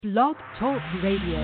Blog Talk Radio.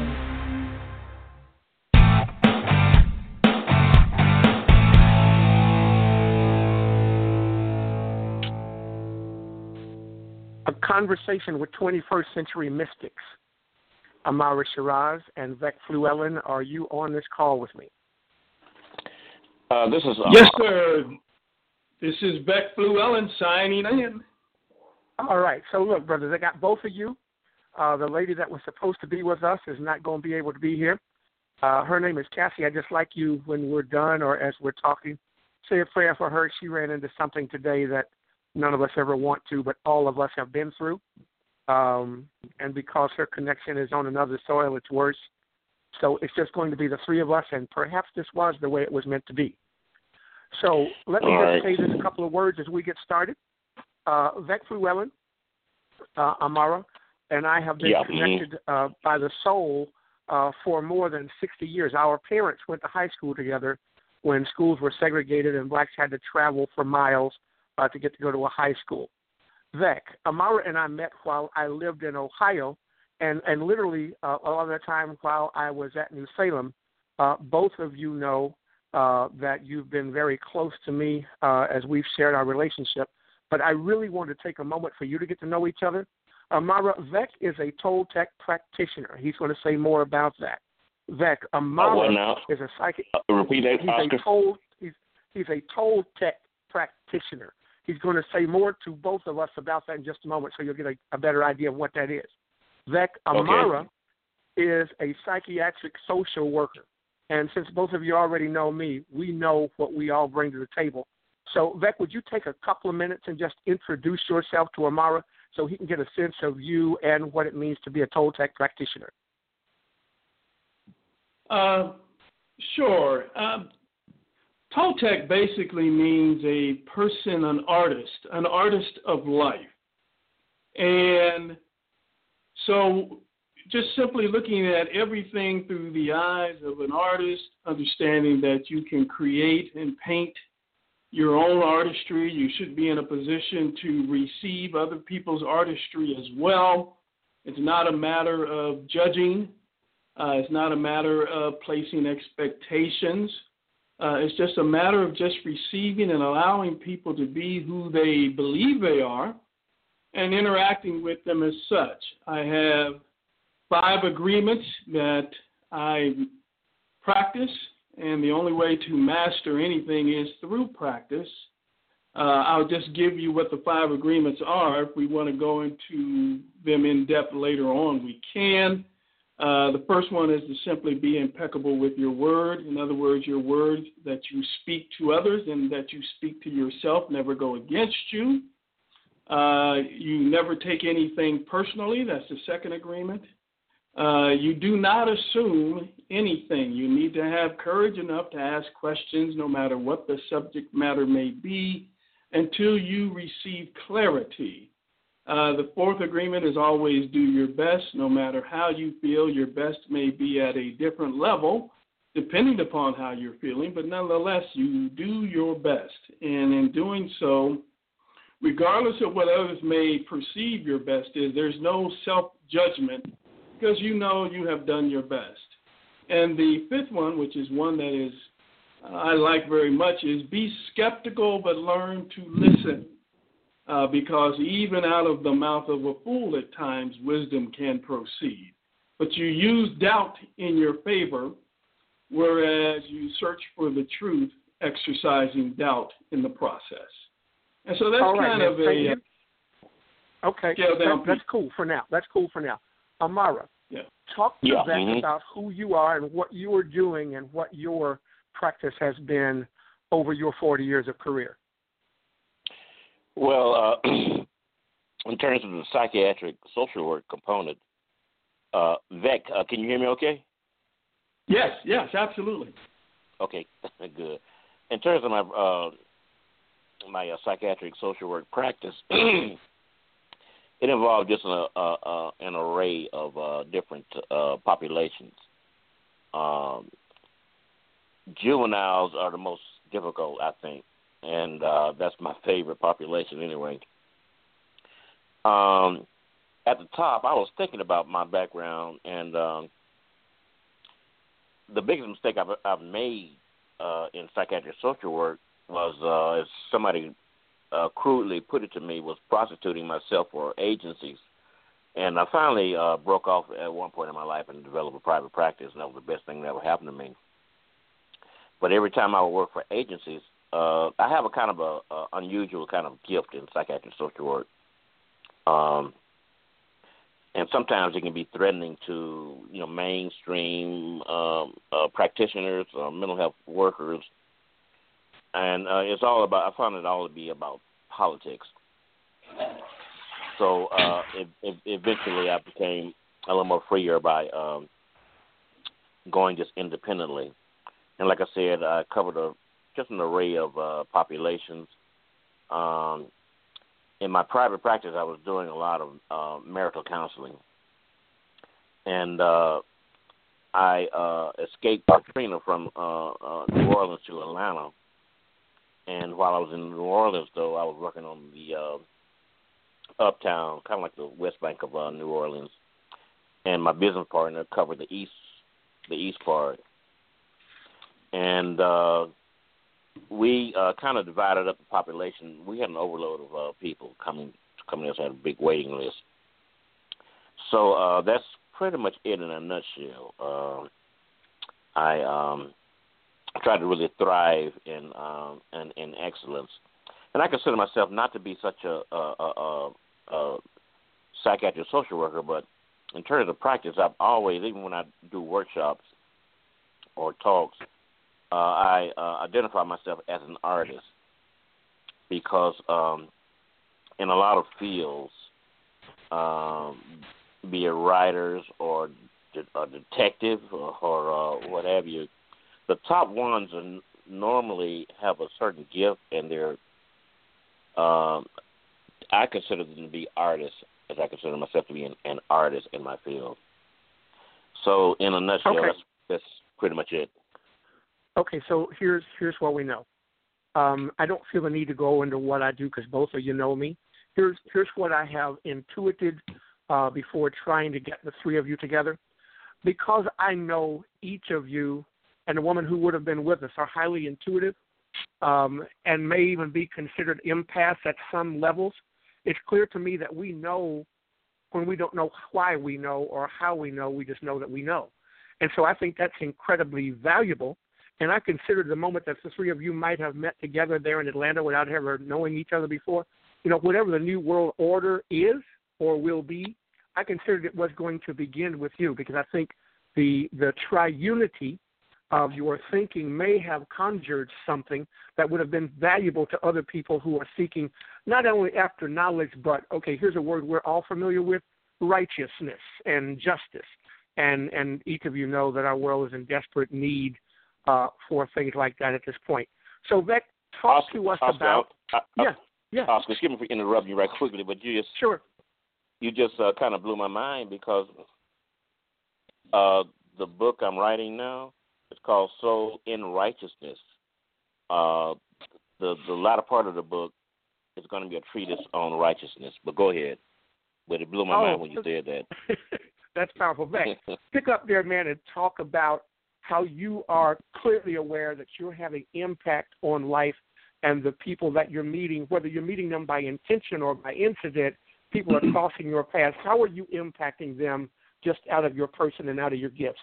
A conversation with 21st century mystics. Amara Shiraz and Vec Fluellen, are you on this call with me? This is Yes, sir. This is Vec Fluellen signing in. All right. So, look, brothers, I got both of you. The lady that was supposed to be with us is not going to be able to be here. Her name is Cassie. I just like you when we're done or as we're talking, say a prayer for her. She ran into something today that none of us ever want to, but all of us have been through. And because her connection is on another soil, it's worse. So it's just going to be the three of us, and perhaps this was the way it was meant to be. So let me just say this a couple of words as we get started. Vec Fluellen, Amara, and I have been connected by the soul for more than 60 years. Our parents went to high school together when schools were segregated and blacks had to travel for miles to get to go to a high school. Vec, Amara and I met while I lived in Ohio, and literally a lot of the time while I was at New Salem. Both of you know that you've been very close to me as we've shared our relationship, but I really want to take a moment for you to get to know each other. Amara, Vec is a Toltec practitioner. He's going to say more about that. Vec, Amara is a psychic. Repeat that, Oscar. He's a Toltec practitioner. He's going to say more to both of us about that in just a moment, so you'll get a better idea of what that is. Vec, Amara is a psychiatric social worker. And since both of you already know me, we know what we all bring to the table. So, Vec, would you take a couple of minutes and just introduce yourself to Amara so he can get a sense of you and what it means to be a Toltec practitioner? Sure. Toltec basically means a person, an artist of life. And so just simply looking at everything through the eyes of an artist, understanding that you can create and paint your own artistry. You should be in a position to receive other people's artistry as well. It's not a matter of judging. It's not a matter of placing expectations. It's just a matter of just receiving and allowing people to be who they believe they are and interacting with them as such. I have 5 agreements that I practice, and the only way to master anything is through practice. I'll just give you what the 5 agreements are. If we want to go into them in depth later on, we can. The first one is to simply be impeccable with your word. In other words, your words that you speak to others and that you speak to yourself never go against you. You never take anything personally. That's the second agreement. You do not assume anything. You need to have courage enough to ask questions, no matter what the subject matter may be, until you receive clarity. The fourth agreement is always do your best. No matter how you feel, your best may be at a different level, depending upon how you're feeling, but nonetheless, you do your best. And in doing so, regardless of what others may perceive your best is, there's no self-judgment because you know you have done your best. And the fifth one, which is one that is I like very much, is be skeptical but learn to listen. Because even out of the mouth of a fool at times, wisdom can proceed. But you use doubt in your favor, whereas you search for the truth, exercising doubt in the process. And so that's kind of a... Okay, that's cool for now. Amara, talk to Vec about who you are and what you are doing and what your practice has been over your 40 years of career. Well, in terms of the psychiatric social work component, Vec, can you hear me okay? Yes, absolutely. Okay, good. In terms of my psychiatric social work practice, it involved just an array of different populations. Juveniles are the most difficult, I think. And that's my favorite population anyway. at the top, I was thinking about my background, and the biggest mistake I've made in psychiatric social work was, as somebody crudely put it to me, was prostituting myself for agencies. And I finally broke off at one point in my life and developed a private practice, and that was the best thing that ever happened to me. But every time I would work for agencies, I have a kind of a unusual kind of gift in psychiatric social work. And sometimes it can be threatening to, mainstream practitioners or mental health workers. And it's all about, I found it all to be about politics. So eventually I became a little more freer by going just independently. And like I said, I covered just an array of populations. In my private practice, I was doing a lot of marital counseling. And I escaped Katrina from New Orleans to Atlanta. And while I was in New Orleans, though, I was working on the uptown, kind of like the West Bank of New Orleans. And my business partner covered the east part. And we kind of divided up the population. We had an overload of people coming in. So had a big waiting list. So that's pretty much it in a nutshell. I tried to really thrive in excellence, and I consider myself not to be such a psychiatric social worker, but in terms of practice, I've always, even when I do workshops or talks, I identify myself as an artist because in a lot of fields, be it writers or detectives or what have you, the top ones normally have a certain gift, and I consider them to be artists, as I consider myself to be an artist in my field. So in a nutshell, okay. That's pretty much it. Okay, so here's what we know. I don't feel the need to go into what I do because both of you know me. Here's what I have intuited before trying to get the three of you together. Because I know each of you and the woman who would have been with us are highly intuitive and may even be considered empaths at some levels, it's clear to me that we know when we don't know why we know or how we know, we just know that we know. And so I think that's incredibly valuable. And I consider the moment that the three of you might have met together there in Atlanta without ever knowing each other before, whatever the new world order is or will be, I considered it was going to begin with you because I think the triunity of your thinking may have conjured something that would have been valuable to other people who are seeking not only after knowledge, but, okay, here's a word we're all familiar with, righteousness and justice. And each of you know that our world is in desperate need for things like that at this point. So, Vec, talk to us about... Yeah. Oscar, excuse me for interrupting you right quickly, but you just kind of blew my mind because the book I'm writing now, it's called Soul in Righteousness. The latter part of the book is going to be a treatise on righteousness, but go ahead. But it blew my mind when you said that. That's powerful. Vec, pick up there, man, and talk about how you are clearly aware that you're having impact on life and the people that you're meeting, whether you're meeting them by intention or by incident, people are crossing your path. How are you impacting them just out of your person and out of your gifts?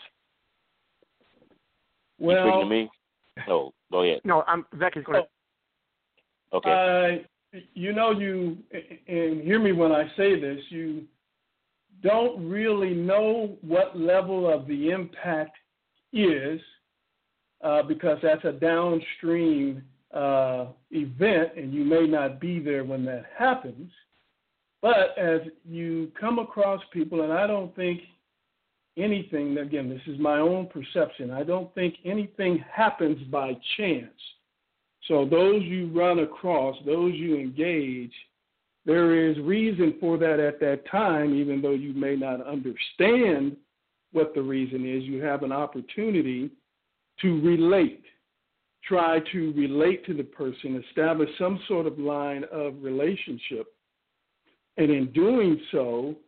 Well, you speaking to me? No, go ahead. No, Vec is going to. Okay. You and hear me when I say this, you don't really know what level of the impact is because that's a downstream event, and you may not be there when that happens. But as you come across people, and I don't think anything, again, this is my own perception, I don't think anything happens by chance. So those you run across, those you engage, there is reason for that at that time, even though you may not understand what the reason is. You have an opportunity to relate. Try to relate to the person, establish some sort of line of relationship. And in doing so,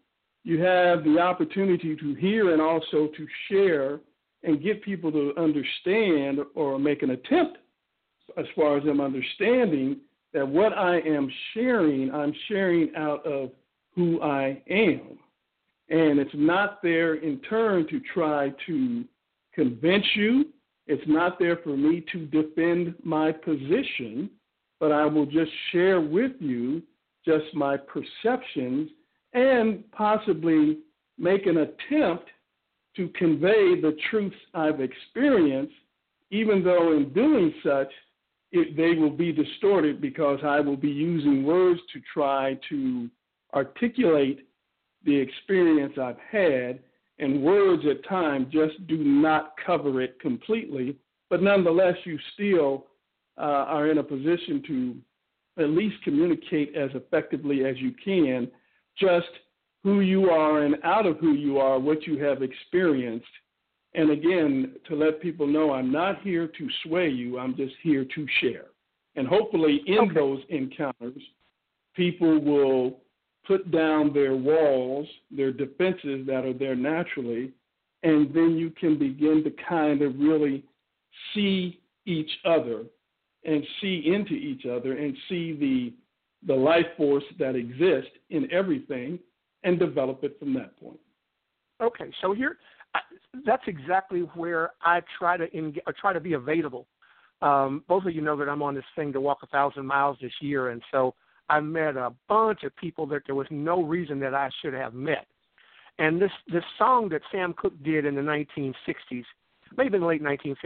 you have the opportunity to hear and also to share and get people to understand or make an attempt as far as them understanding that what I am sharing, I'm sharing out of who I am. And it's not there in turn to try to convince you. It's not there for me to defend my position, but I will just share with you just my perceptions and possibly make an attempt to convey the truths I've experienced, even though in doing such, they will be distorted because I will be using words to try to articulate the experience I've had, and words at times just do not cover it completely. But nonetheless, you still are in a position to at least communicate as effectively as you can, just who you are and out of who you are, what you have experienced. And again, to let people know I'm not here to sway you, I'm just here to share. And hopefully in those encounters, people will put down their walls, their defenses that are there naturally, and then you can begin to kind of really see each other and see into each other and see the life force that exists in everything and develop it from that point. Okay, so here, that's exactly where I try to be available. Both of you know that I'm on this thing to walk 1,000 miles this year, and so I met a bunch of people that there was no reason that I should have met. And this song that Sam Cooke did in the 1960s, maybe in the late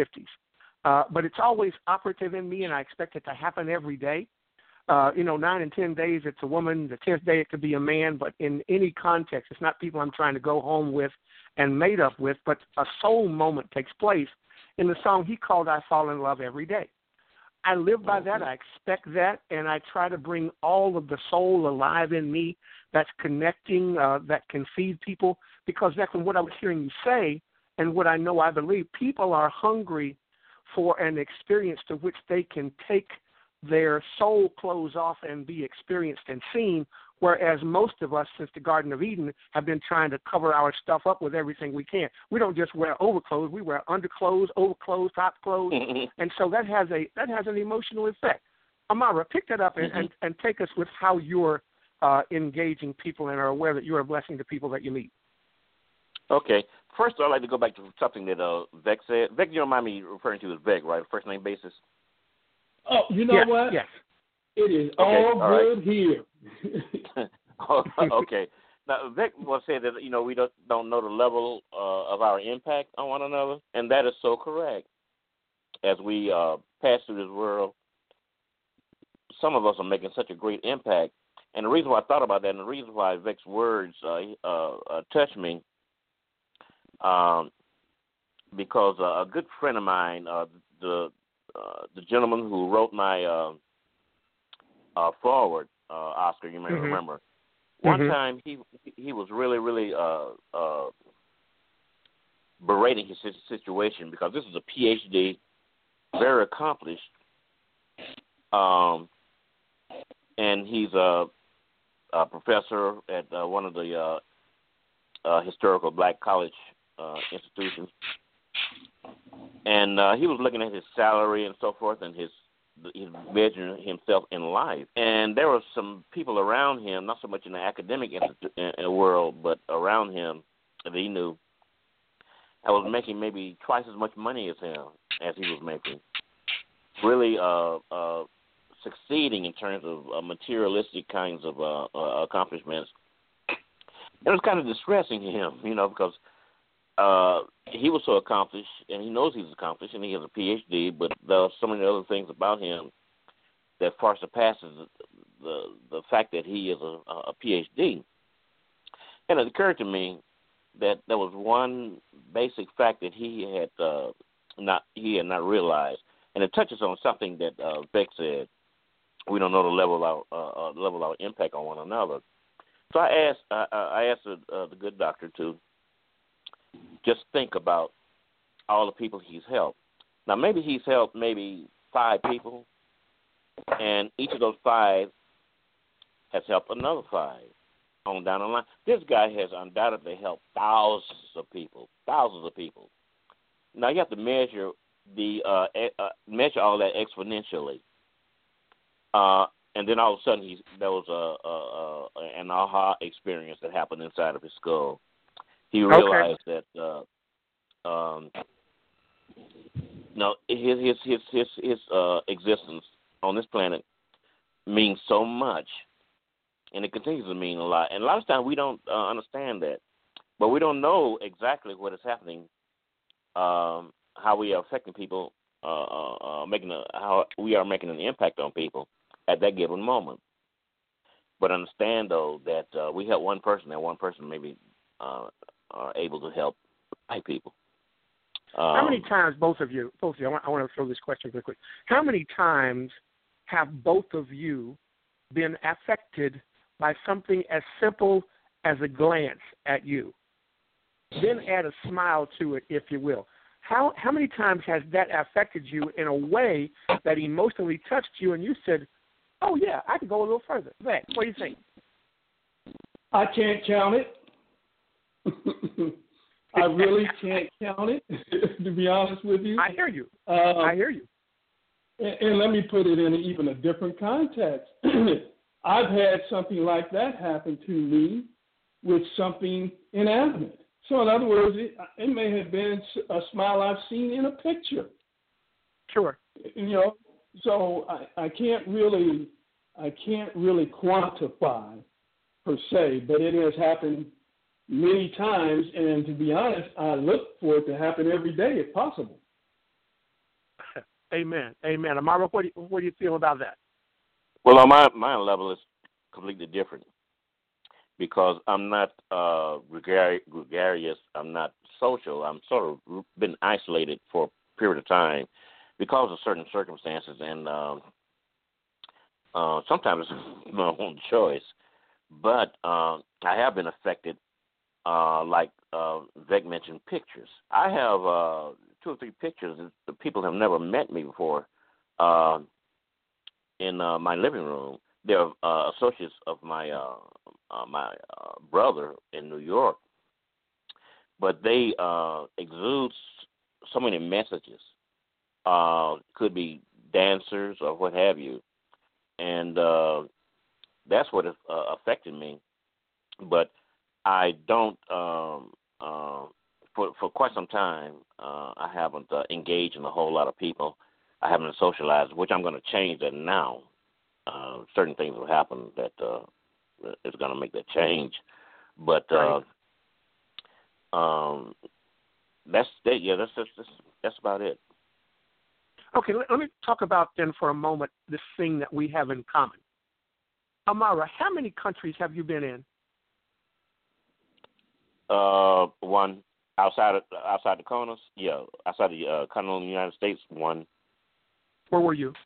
1950s, but it's always operative in me, and I expect it to happen every day. 9 and 10 days, it's a woman. The 10th day, it could be a man. But in any context, it's not people I'm trying to go home with and mate up with, but a soul moment takes place. In the song he called I Fall in Love Every Day. I live by that. I expect that, and I try to bring all of the soul alive in me that's connecting, that can feed people, because that's what I was hearing you say and what I know I believe. People are hungry for an experience to which they can take their soul clothes off and be experienced and seen, whereas most of us since the Garden of Eden have been trying to cover our stuff up with everything we can. We don't just wear overclothes, we wear underclothes, overclothes, top clothes, and so that has an emotional effect. Amara, pick that up and take us with how you're engaging people and are aware that you're a blessing to people that you meet. Okay. First, I'd like to go back to something that Vic said. Vic, you don't mind me referring to you as Vic, right? First name basis? Oh, you know what? Yes. It is all good here. Okay. Now, Vic will say that, we don't know the level of our impact on one another, and that is so correct. As we pass through this world, some of us are making such a great impact. And the reason why I thought about that, and the reason why Vic's words touched me, because a good friend of mine, the gentleman who wrote my forward, Oscar, you may remember. One time he was really, really berating his situation because this is a PhD, very accomplished, and he's a professor at one of the historical black college institutions. And he was looking at his salary and so forth, and he's measuring himself in life. And there were some people around him, not so much in the academic world, but around him that he knew, I was making maybe twice as much money as him, as he was making. Really succeeding in terms of materialistic kinds of accomplishments. It was kind of distressing to him, because he was so accomplished, and he knows he's accomplished, and he has a PhD, but there are so many other things about him that far surpasses the fact that he is a PhD. And it occurred to me that there was one basic fact that he had not realized, and it touches on something that Beck said. We don't know the level of our impact on one another. So I asked the good doctor to just think about all the people he's helped. Now, maybe he's helped maybe 5 people, and each of those 5 has helped another 5. on down the line. This guy has undoubtedly helped thousands of people. Now you have to measure measure all that exponentially, and then all of a sudden there was an aha experience that happened inside of his skull. He realized that his existence on this planet means so much, and it continues to mean a lot. And a lot of times we don't understand that, but we don't know exactly what is happening, how we are affecting people, how we are making an impact on people at that given moment. But understand though that we help one person, and one person maybe are able to help 5 people. How many times, both of you, I want to throw this question quickly. How many times have both of you been affected by something as simple as a glance at you? Then add a smile to it, if you will. How many times has that affected you in a way that emotionally touched you and you said, oh, yeah, I could go a little further? Zach, what do you think? I can't count it. I really can't count it, to be honest with you. I hear you. I hear you. And let me put it in even a different context. I've had something like that happen to me with something inanimate. So in other words, it may have been a smile I've seen in a picture. Sure. So I can't really quantify per se, but it has happened many times, and to be honest, I look for it to happen every day if possible. Amen. Amara, what do you feel about that? Well, on my level is completely different because I'm not gregarious. I'm not social. I'm sort of been isolated for a period of time because of certain circumstances, and sometimes it's my own choice. But I have been affected, like Vec mentioned, pictures. I have 2 or 3 pictures that people have never met me before in my living room. They're associates of my brother in New York, but they exude so many messages. Could be dancers or what have you, and that's what has affected me. But I don't, for quite some time, I haven't engaged in a whole lot of people. I haven't socialized, which I'm going to change that now. Certain things will happen that is going to make that change. But right. That's about it. Okay, let me talk about then for a moment this thing that we have in common. Amara, how many countries have you been in? One outside the corners. Yeah, outside the continental United States. One. Where were you?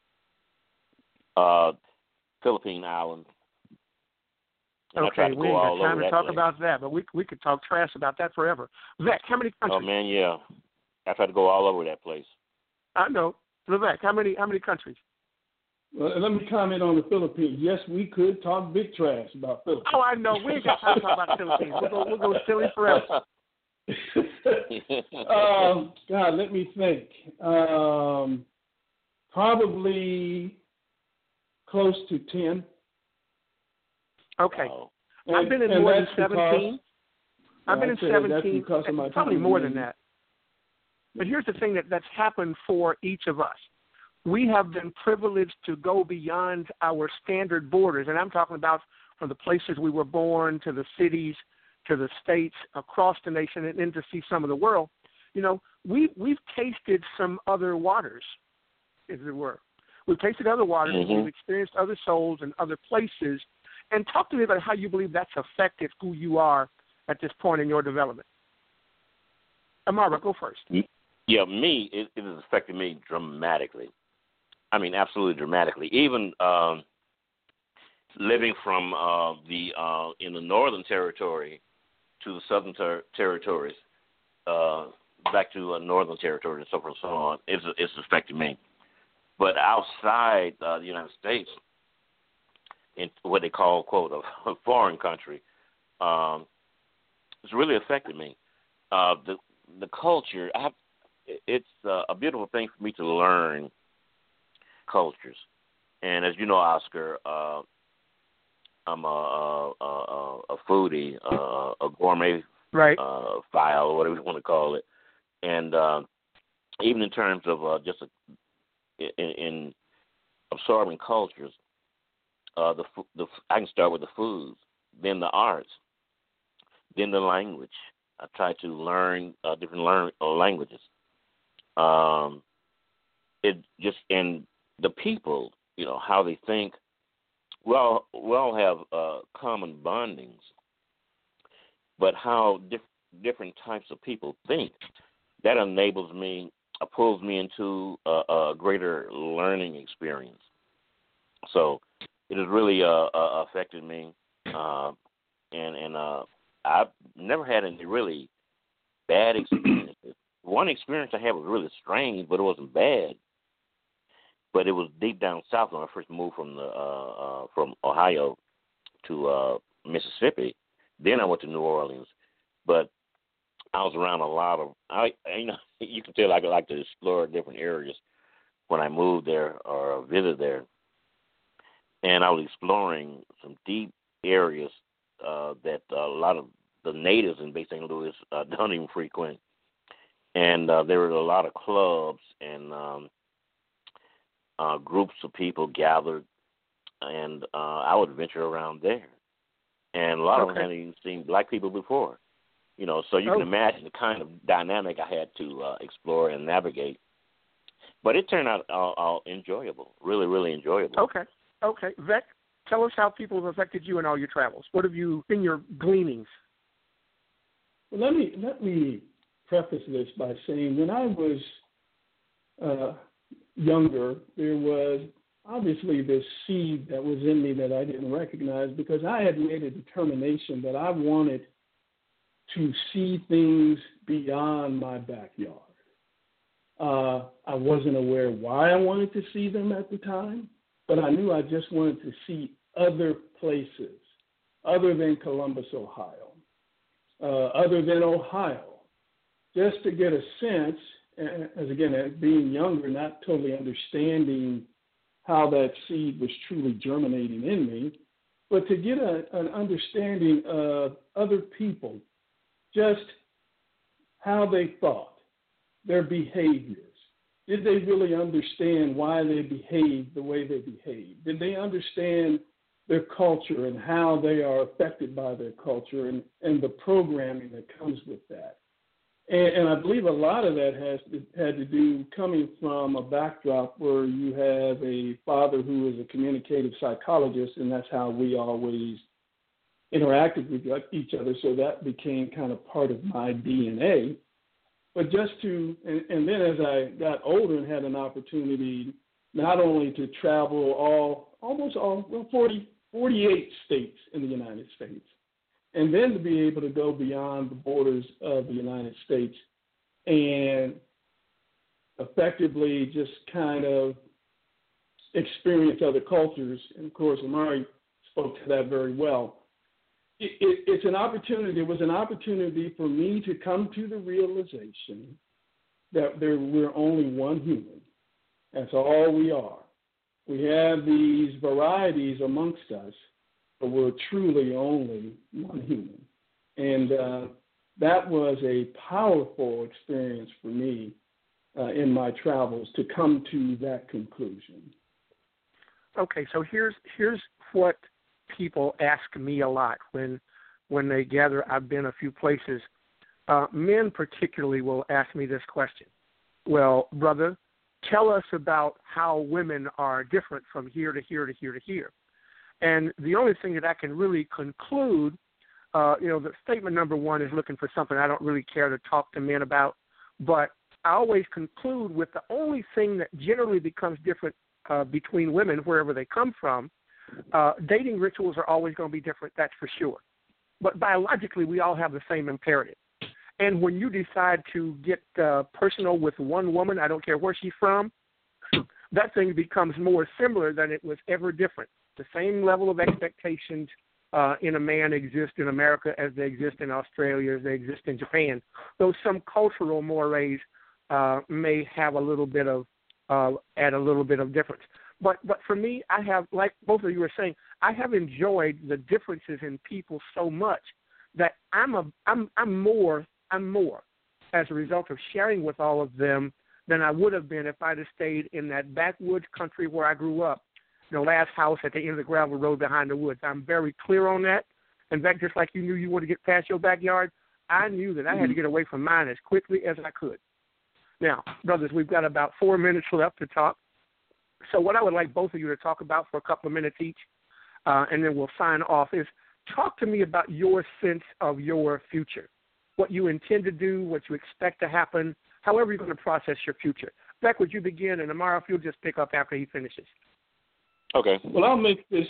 Philippine Islands. Okay, we ain't got time to talk about that, but we could talk trash about that forever. Zach, how many countries? Oh man, yeah. I tried to go all over that place. I know. Zach, how many countries? Well, let me comment on the Philippines. Yes, we could talk big trash about Philippines. Oh, I know. We ain't got time to talk about the Philippines. We'll go silly forever. God, let me think. Probably close to 10. Okay. I've been in more than 17. I've been in 17, probably more than that. But here's the thing that's happened for each of us. We have been privileged to go beyond our standard borders, and I'm talking about from the places we were born to the cities, to the states, across the nation, and then to see some of the world. We've tasted some other waters, as it were. We've tasted other waters, mm-hmm. We've experienced other souls and other places. And talk to me about how you believe that's affected who you are at this point in your development. Amara, go first. Yeah, it has affected me dramatically. I mean, absolutely dramatically. Even living from in the Northern Territory to the Southern Territories, back to Northern Territory and so forth and so on, it's affected me. But outside the United States, in what they call, quote, a foreign country, it's really affected me. The culture, it's a beautiful thing for me to learn cultures. And as you know, Oscar, I'm a foodie, a gourmet right. file, or whatever you want to call it. And even in terms of in absorbing cultures, I can start with the foods, then the arts, then the language. I try to learn different languages. And the people, how they think. We all have common bondings, but how different types of people think, that enables me, pulls me into a greater learning experience. So it has really affected me, and I've never had any really bad experiences. One experience I had was really strange, but it wasn't bad. But it was deep down south when I first moved from Ohio to Mississippi. Then I went to New Orleans, but I was around a lot of. You can tell I like to explore different areas when I moved there or visited there, and I was exploring some deep areas that a lot of the natives in Bay St. Louis don't even frequent, and there were a lot of clubs and groups of people gathered, and I would venture around there. And a lot of them hadn't even seen black people before, so you can imagine the kind of dynamic I had to explore and navigate. But it turned out all enjoyable, really, really enjoyable. Okay. Vec, tell us how people have affected you in all your travels. What have you been your gleanings? Well, let me preface this by saying when I was younger, there was obviously this seed that was in me that I didn't recognize, because I had made a determination that I wanted to see things beyond my backyard. I wasn't aware why I wanted to see them at the time, but I knew I just wanted to see other places other than Columbus, Ohio, other than Ohio, just to get a sense, as being younger, not totally understanding how that seed was truly germinating in me, but to get an understanding of other people, just how they thought, their behaviors. Did they really understand why they behaved the way they behaved? Did they understand their culture and how they are affected by their culture and the programming that comes with that? And I believe a lot of that had to do coming from a backdrop where you have a father who is a communicative psychologist, and that's how we always interacted with each other. So that became kind of part of my DNA. But and then as I got older and had an opportunity not only to travel almost all 48 states in the United States, and then to be able to go beyond the borders of the United States and effectively just kind of experience other cultures. And, of course, Amari spoke to that very well. It's an opportunity. It was an opportunity for me to come to the realization that we're only one human. That's all we are. We have these varieties amongst us, but we're truly only one human. And that was a powerful experience for me in my travels to come to that conclusion. Okay, so here's what people ask me a lot when they gather. I've been a few places. Men particularly will ask me this question. Well, brother, tell us about how women are different from here to here to here to here. And the only thing that I can really conclude, the statement number one is looking for something I don't really care to talk to men about, but I always conclude with the only thing that generally becomes different between women, wherever they come from. Dating rituals are always going to be different, that's for sure. But biologically, we all have the same imperative. And when you decide to get personal with one woman, I don't care where she's from, that thing becomes more similar than it was ever different. The same level of expectations in a man exist in America as they exist in Australia, as they exist in Japan. Though some cultural mores may have a little bit of add a little bit of difference. But for me, I have, like both of you were saying, I have enjoyed the differences in people so much that I'm more as a result of sharing with all of them than I would have been if I'd have stayed in that backwoods country where I grew up, the last house at the end of the gravel road behind the woods. I'm very clear on that. In fact, just like you knew you wanted to get past your backyard, I knew that I had to get away from mine as quickly as I could. Now, brothers, we've got about 4 minutes left to talk. So what I would like both of you to talk about for a couple of minutes each, and then we'll sign off, is talk to me about your sense of your future, what you intend to do, what you expect to happen, however you're going to process your future. Beck, would you begin? And Amara, if you'll just pick up after he finishes. Okay. Well, I'll make this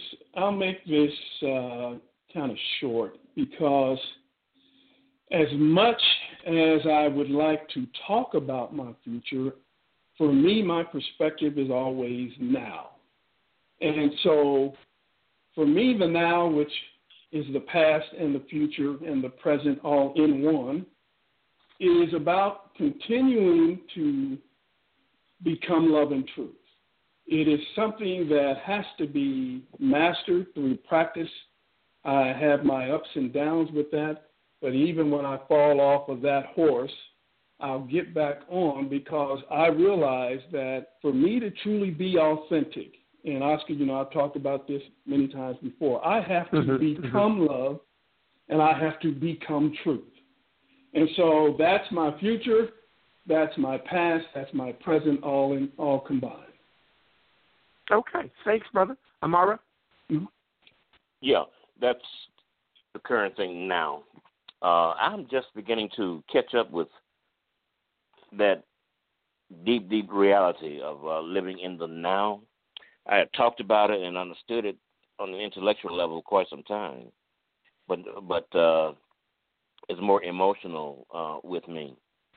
kind of short, because as much as I would like to talk about my future, for me, my perspective is always now. And so for me, the now, which is the past and the future and the present all in one, is about continuing to become love and truth. It is something that has to be mastered through practice. I have my ups and downs with that, but even when I fall off of that horse, I'll get back on, because I realize that for me to truly be authentic, and Oscar, I've talked about this many times before, I have to become love, and I have to become truth. And so that's my future, that's my past, that's my present, all combined. Okay. Thanks, brother. Amara? Mm-hmm. Yeah, that's the current thing now. I'm just beginning to catch up with that deep, deep reality of living in the now. I had talked about it and understood it on an intellectual level quite some time, but it's more emotional with me.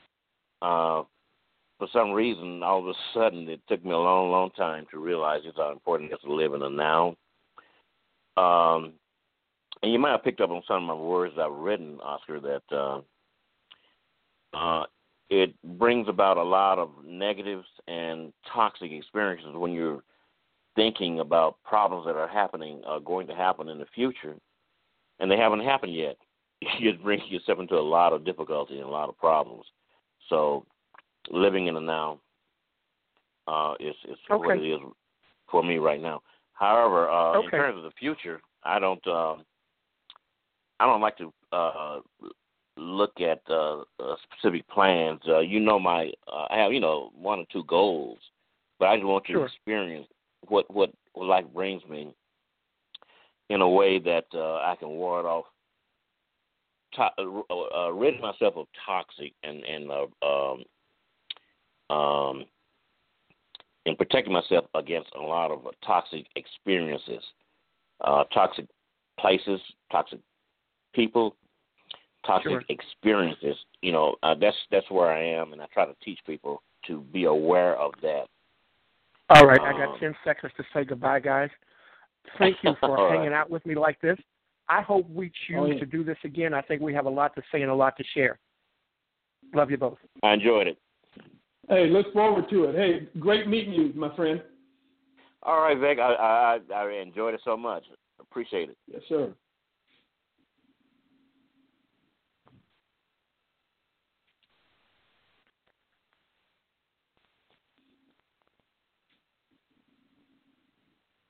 For some reason, all of a sudden, it took me a long, long time to realize just how important it is to live in the now. And you might have picked up on some of my words I've written, Oscar, that it brings about a lot of negatives and toxic experiences when you're thinking about problems that are happening, going to happen in the future, and they haven't happened yet. You just bring yourself into a lot of difficulty and a lot of problems. So living in the now is what it is for me right now. However, in terms of the future, I don't like to look at specific plans. I have 1 or 2 goals, but I just want to experience what life brings me in a way that I can ward off, rid myself of toxic and protecting myself against a lot of toxic experiences, toxic places, toxic people, toxic experiences. That's where I am, and I try to teach people to be aware of that. All right, I got 10 seconds to say goodbye, guys. Thank you for hanging out with me like this. I hope we choose to do this again. I think we have a lot to say and a lot to share. Love you both. I enjoyed it. Hey, look forward to it. Hey, great meeting you, my friend. All right, Vic. I enjoyed it so much. Appreciate it. Yes, sir.